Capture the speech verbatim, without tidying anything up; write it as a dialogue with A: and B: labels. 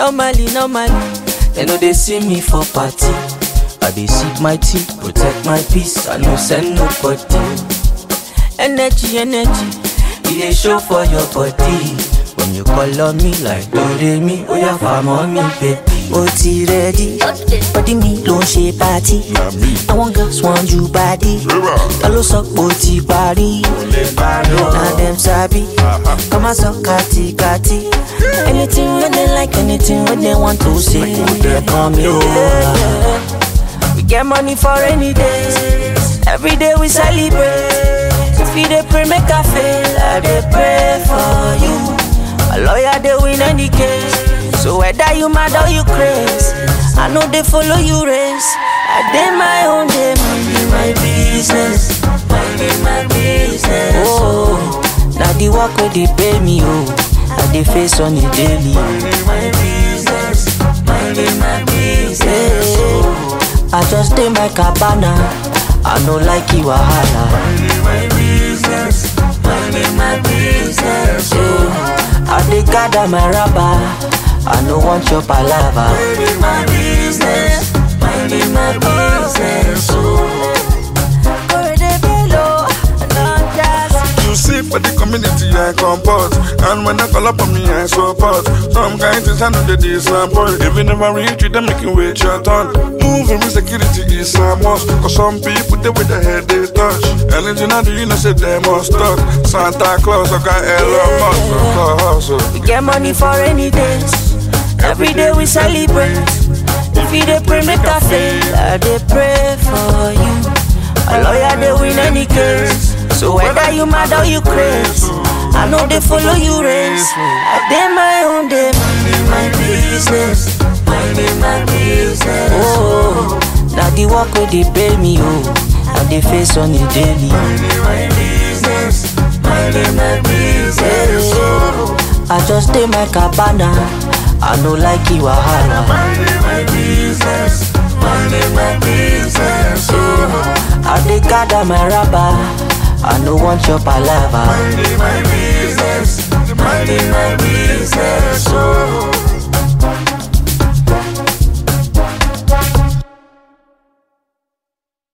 A: Normally, normally, they know they see me for party. I dey sip my tea, protect my peace. I no send nobody. Energy, energy, it dey show for your body. When you call on me like Doremi, oh yeah, fam on me, baby. O ti ready, body me ló ń ṣe party. Àwọn girls want you body. Ta ló sọ pé o ti parí? Na dem sabi, come and sọ kati kati. Anything when they like, anything when they want to say, they call me over. We get money for rainy days. Every day we celebrate. If you dey pray make I fail, I dey pray for you. My lawyer dey win any case. So whether you mad or you crazy, I know they follow you race. I dey my own day, minding my business, minding my business. Oh, now the work where they pay me, oh, I dey face on the daily. Minding my business, minding my business. Oh, I just dey my cabana, I no like you wahala. Minding my business, minding my business. Oh, I dey gather my rubber. I no want your palava. Minding my business, minding my business.
B: You see for the community I comport, and when I call up on me I support. Some kind things I know they disappoint. If you never reach you, they making wait your turn. Moving with security is a must, cause some people they with their head they touch. Anything I do you know say they must talk. Santa Claus I got Elon Musk.
A: We get money for any days. Every day we celebrate. If you dey pray make I fail, I dey pray for you. A lawyer dey win any case. So whether you mad or you crazy, I know they follow you race. I dey my own day, minding my business, minding my business. Oh, now the work where they pay me, oh, and they face on the daily.
B: Minding my business, minding my business.
A: Oh, I just dey my cabana. I no like you wahala.
B: Minding my business, minding my business.
A: Oh, I dey gather my rubber. I no want your palava.
B: Minding my business, minding my business. Oh.